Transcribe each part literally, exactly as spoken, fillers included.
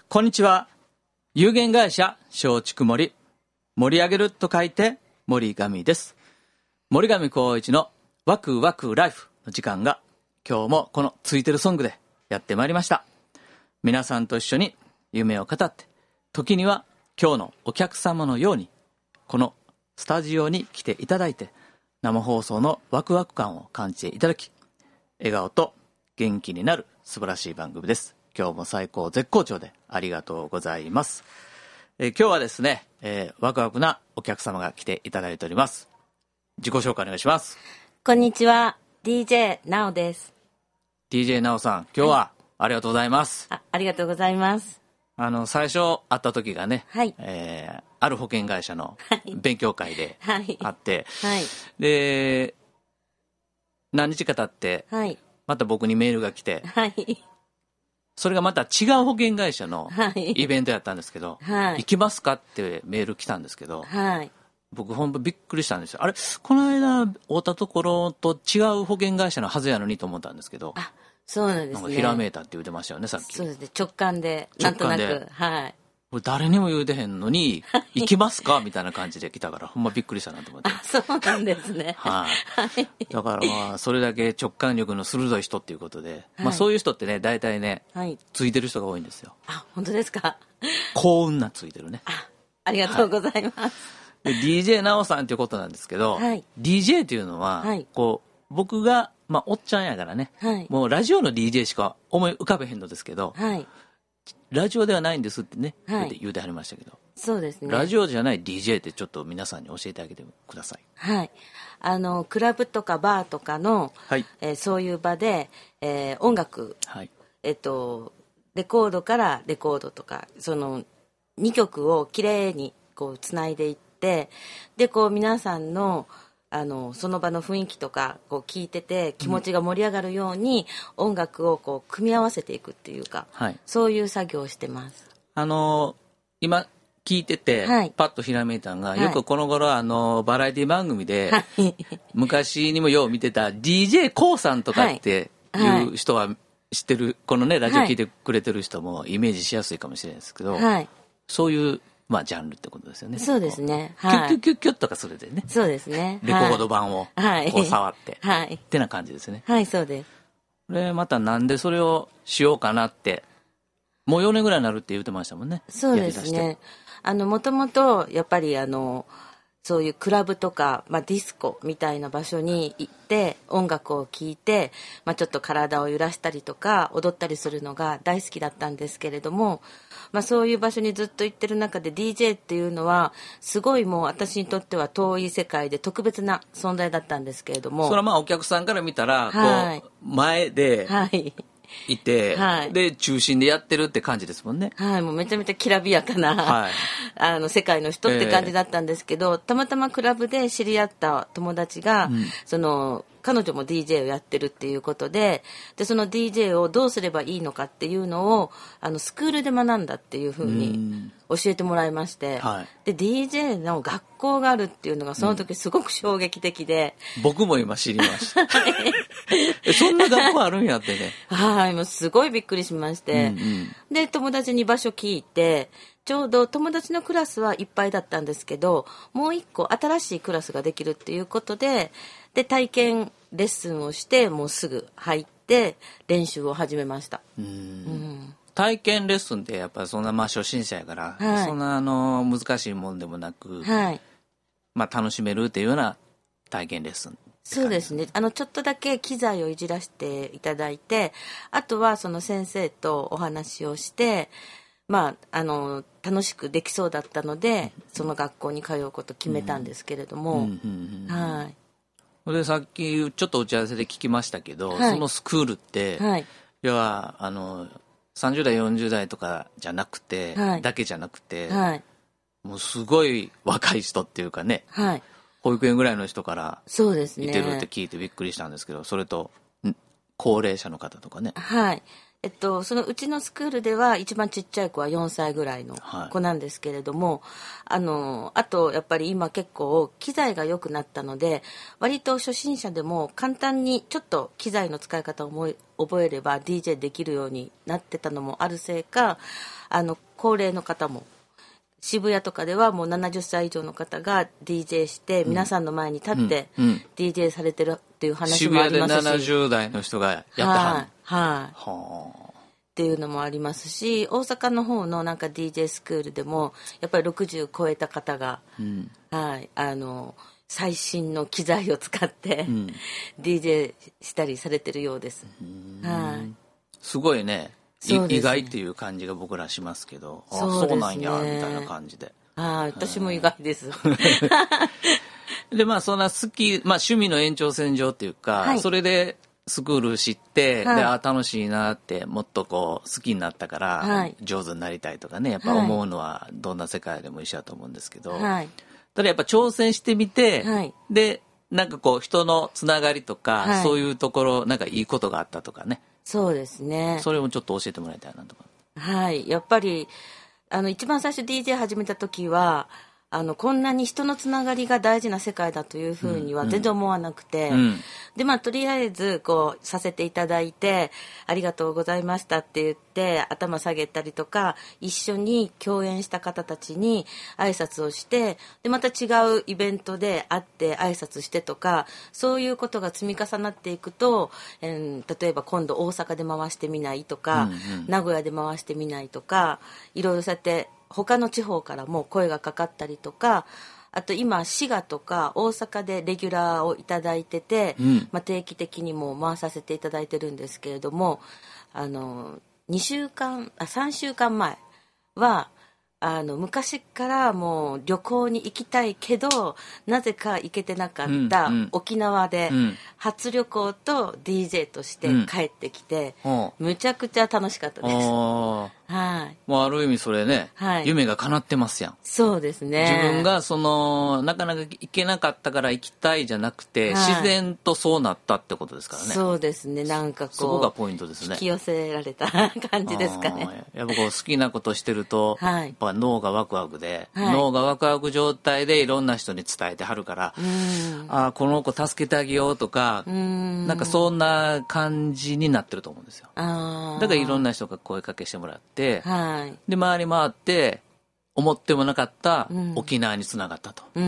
こんにちは。有限会社松竹森、盛り上げると書いて森上です。森上光一のワクワクライフの時間が今日もこのついてるソングでやってまいりました。皆さんと一緒に夢を語って、時には今日のお客様のようにこのスタジオに来ていただいて、生放送のワクワク感を感じていただき、笑顔と元気になる素晴らしい番組です。今日も最高絶好調でありがとうございます。えー、今日はですね、えー、ワクワクなお客様が来ていただいております。自己紹介お願いします。 こんにちは、 ディージェー なおです。 ディージェー なおさん、今日はありがとうございます。 あ, ありがとうございます。 あの最初会った時がね、 はい、 えー、ある保険会社の勉強会で会って、 はいはい、 で何日か経って、はい、また僕にメールが来て、はい、それがまた違う保険会社のイベントやったんですけど、はい、行きますかってメール来たんですけど、はい、僕ほんとびっくりしたんですよ。あれ、この間会ったところと違う保険会社のはずやのにと思ったんですけど、 あ、そうなんですね。 なんかひらめいたって言ってましたよね、さっき。 そうですね、直感でなんとなく、はい、 これ誰にも言うてへんのに行きますかみたいな感じで来たから、ほんまびっくりしたなと思って。 あ、そうなんですね。 はい、だからまあそれだけ直感力の鋭い人っていうことで、はい、まあそういう人ってね、大体ね、はい、ついてる人が多いんですよ。 あ、本当ですか。 幸運なついてるね。 あ、ありがとうございます。 はい、で ディージェー なおさんっていうことなんですけど、はい、ディージェー っていうのは、はい、こう僕がまあおっちゃんやからね、はい、もうラジオの ディージェー しか思い浮かべへんのですけど、はい、ラジオではないんですってね、はい、言うてはりましたけど、 そうですね、 ラジオじゃない ディージェー ってちょっと皆さんに教えてあげてください。 はい、あのクラブとかバーとかの、はい、えー、そういう場で、えー、音楽、はい、えっとレコードからレコードとかそのにきょくをきれいにこうつないでいって、でこう皆さんのあのその場の雰囲気とかこう聞いてて気持ちが盛り上がるように音楽をこう組み合わせていくっていうか、はい、そういう作業をしてます。あの今聞いてて、はい、パッとひらめいたのが、はい、よくこの頃あのバラエティ番組で、はい、昔にもよう見てた ディージェー コウさんとかっていう人は知ってる、このねラジオ聞いてくれてる人もイメージしやすいかもしれないですけど、はい、そういうまあジャンルってことですよね。 そうですね。 はい、キュッキュッキュッキュッとかそれでね。 そうですね。 レコード盤をこう触って、はい、ってな感じですね。 はい、そうです。 でまたなんでそれをしようかなって、もうよねんぐらいになるって言ってましたもんね。 そうですね。あのもともとやっぱりあのそういうクラブとか、まあ、ディスコみたいな場所に行って音楽を聴いて、まあ、ちょっと体を揺らしたりとか踊ったりするのが大好きだったんですけれども、まあ、そういう場所にずっと行ってる中で ディージェー っていうのはすごいもう私にとっては遠い世界で特別な存在だったんですけれども、 それはまあお客さんから見たら、はい、こう前で、はいいて、はい、で中心でやってるって感じですもんね。 はい、もうめちゃめちゃきらびやかな、はい、あの世界の人って感じだったんですけど、えー、たまたまクラブで知り合った友達が、うん、その彼女も ディージェー をやってるっていうことで、でその ディージェー をどうすればいいのかっていうのをあのスクールで学んだっていうふうに教えてもらいまして、はい、で ディージェー の学校があるっていうのがその時すごく衝撃的で、 うん、僕も今知りましたそんな学校あるんやってねはい、もうすごいびっくりしまして、うんうん、で友達に場所聞いて、ちょうど友達のクラスはいっぱいだったんですけど、もう一個新しいクラスができるっていうことで、で体験レッスンをしてもうすぐ入って練習を始めました。うん、うん、 体験レッスンってやっぱりそんなまあ初心者やから、はい、そんなあの難しいもんでもなく、はい、まあ楽しめるっていうような体験レッスン。 そうですね、あのちょっとだけ機材をいじらせていただいて、あとはその先生とお話をして、まあ、あの楽しくできそうだったのでその学校に通うことを決めたんですけれども、はい。 でさっきちょっと打ち合わせで聞きましたけど、はい、そのスクールって、はい、要はあのさんじゅう代よんじゅう代とかじゃなくて、はい、だけじゃなくて、はい、もうすごい若い人っていうかね、はい、保育園ぐらいの人からいてるって聞いてびっくりしたんですけど、それと高齢者の方とかね。 はい、 えっと、そのうちのスクールでは一番ちっちゃい子はよんさいぐらいの子なんですけれども、はい、あのあとやっぱり今結構機材が良くなったので割と初心者でも簡単にちょっと機材の使い方を思い覚えれば ディージェー できるようになってたのもあるせいか、あの高齢の方も渋谷とかではもうななじゅっさい以上の方が ディージェー して皆さんの前に立って ディージェー されてるっていう話もありますし、 渋谷でななじゅう代の人がやってはん、はい、 はい、はあ、っていうのもありますし、大阪の方のなんか ディージェー スクールでもやっぱりろくじゅう超えた方が、うん、はい、あの最新の機材を使って、うん、ディージェー したりされてるようです。はい、 すごいね。ね、意外っていう感じが僕らしますけど、そう、ね、そうなんやみたいな感じで。 あ、私も意外です。 でまあそんな好き、まあ、趣味の延長線上っていうか、はい、それでスクール知って、はい、であ楽しいなってもっとこう好きになったから、はい、上手になりたいとかねやっぱ思うのはどんな世界でも一緒だと思うんですけど、はい、ただやっぱ挑戦してみて、はい、でなんかこう人のつながりとか、はい、そういうところなんかいいことがあったとかね。 そうですね。 それもちょっと教えてもらいたいなと思う。 はい、やっぱりあの一番最初 ディージェー 始めた時はあのこんなに人のつながりが大事な世界だというふうには全然思わなくて、うんうん、でまあとりあえずこうさせていただいてありがとうございましたって言って頭下げたりとか一緒に共演した方たちに挨拶をしてでまた違うイベントで会って挨拶してとかそういうことが積み重なっていくと、えー、例えば今度大阪で回してみないとか、うんうん、名古屋で回してみないとかいろいろそうやって他の地方からも声がかかったりとかあと今滋賀とか大阪でレギュラーをいただいてて、うんまあ、定期的にも回させていただいてるんですけれどもあのにしゅうかんあさんしゅうかんまえはあの昔からもう旅行に行きたいけどなぜか行けてなかった沖縄で初旅行と ディージェー として帰ってきて、うん、むちゃくちゃ楽しかったです。はい、 もうある意味それね、はい、夢が叶ってますやん。 そうですね。 自分がそのなかなか行けなかったから行きたいじゃなくて、はい、自然とそうなったってことですからね。 そうですね。なんかこうそこがポイントですね。 引き寄せられた感じですかね。 やっぱこう好きなことしてると、はい、やっぱ脳がワクワクで、はい、脳がワクワク状態でいろんな人に伝えてはるから、うんあこの子助けてあげようとか、うんなんかそんな感じになってると思うんですよ。あだからいろんな人が声かけしてもらって、はい、で回り回って思ってもなかった沖縄につながったと、うん、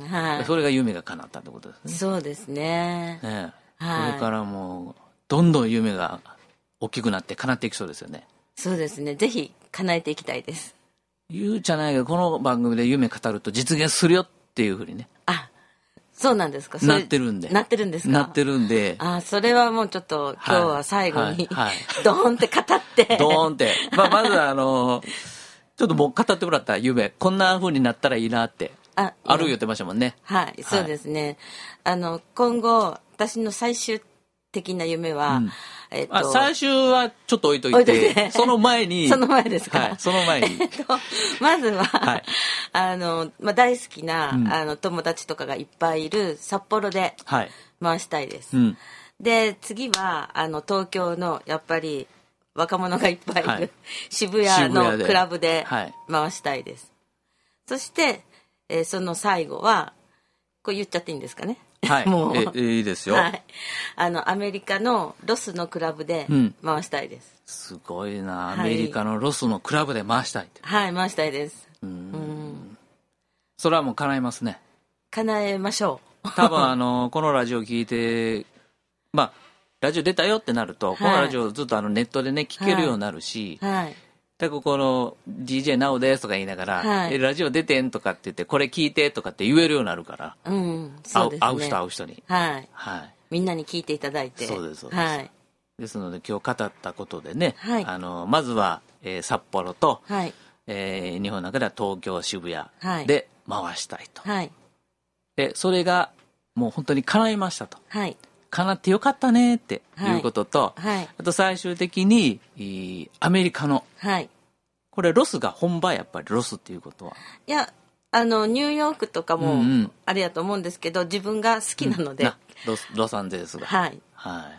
はい、それが夢が叶ったってことですね。 そうですね。 ね、はい、これからもうどんどん夢が大きくなって叶っていきそうですよね。 そうですね。ぜひ叶えていきたいです。 言うじゃないけどこの番組で夢語ると実現するよっていうふうにね。 あそうなんですか。 なってるんで。 なってるんですか。 なってるんで。 あ、それはもうちょっと今日は最後に、はいはい、ドーンって語って。 ドーンって。まあまずあのちょっともう語ってもらった夢こんな風になったらいいなってあある言ってましたもんね。 はい、そうですね。あの今後私の最終的な夢は、うんえっと、 あ最終はちょっと置いといて、いてその前にその前ですか、 はい、その前に、えっと、 まずは、はい、あのまあ、大好きな、うん、あの友達とかがいっぱいいる札幌で回したいです、はいうん、で次はあの東京のやっぱり若者がいっぱいいる、はい、渋谷のクラブで回したいです、はい、そして、えー、その最後はこれ言っちゃっていいんですかね。 はい、もうえいいですよ、はい、 あのアメリカのロスのクラブで回したいです、 うん、すごいな、アメリカのロスのクラブで回したいって、 はい、回したいです。 うんうんそれはもう叶えますね。 叶えましょう。 多分あのこのラジオ聞いてまあラジオ出たよってなると、はい、このラジオずっとあのネットでね聞けるようになるし、はいはいだからこの ディージェー ナオですとか言いながら、はい、えラジオ出てんとかって言ってこれ聞いてとかって言えるようになるから、 うんそうですね、 会う人会う人に、 はいはい、みんなに聞いていただいてそうですそうです、はい、ですので今日語ったことでね、はい、あのまずは、えー、札幌と、はいえー、日本の中では東京渋谷で回したいと、はい、でそれがもう本当に叶いましたと、はい、叶ってよかったねっていうことと、はいはい、あと最終的にアメリカの、はい、これロスが本場やっぱりロスっていうことは、 いやあのニューヨークとかもあれやと思うんですけど、うんうん、自分が好きなので、うん、 な ロ, ロサンゼルスがはい、 はい、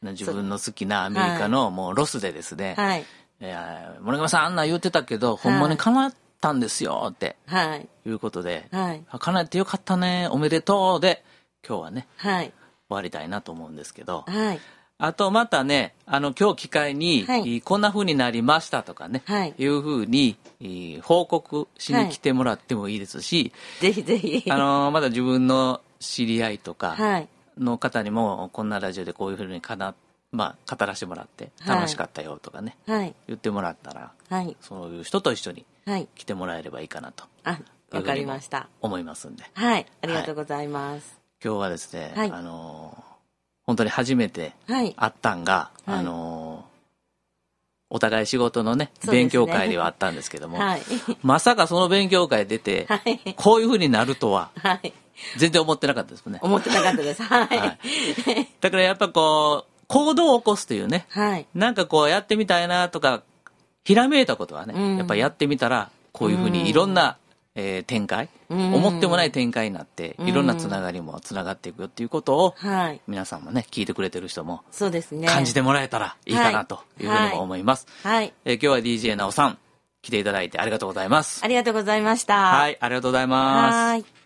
自分の好きなアメリカのもうロスでですね、はい、いや森上さんあんな言ってたけど、ほんまに叶ったんですよって、はい、いうことで、はい、叶ってよかったね、おめでとうで、今日はね、はい、終わりたいなと思うんですけど、はい、あとまたね、あの今日機会に、はい、こんな風になりましたとかね、はい、いう風に報告しに来てもらってもいいですし、 はい、ぜひぜひ、 あのまだ自分の知り合いとかの方にも、こんなラジオでこういう風にかな、まあ、語らせてもらって楽しかったよとかね、はい、言ってもらったら、はい、そういう人と一緒に来てもらえればいいかなと、 はい、あ、わかりました。 思いますんで、 はい、ありがとうございます。 はい、今日はですね、はい、あの本当に初めて会ったんが、はい、あのお互い仕事のね、勉強会ではあったんですけども、はい、まさかその勉強会出て、はい、こういう風になるとは、はい、全然思ってなかったですもんね。 思ってなかったです。はい。はい、 だからやっぱこう、行動を起こすというね、はい、なんかこうやってみたいなとか、ひらめいたことはね、うん、やっぱやってみたら、こういう風にいろんな、えー、展開、うん、思ってもない展開になって、いろんなつながりもつながっていくよっていうことを、はい、皆さんもね、聞いてくれてる人も、 そうですね、 感じてもらえたらいいかなというふうにも思います。はい。えー、今日は ディージェー なおさん、来ていただいてありがとうございます。 ありがとうございました。 はい、ありがとうございます。はい。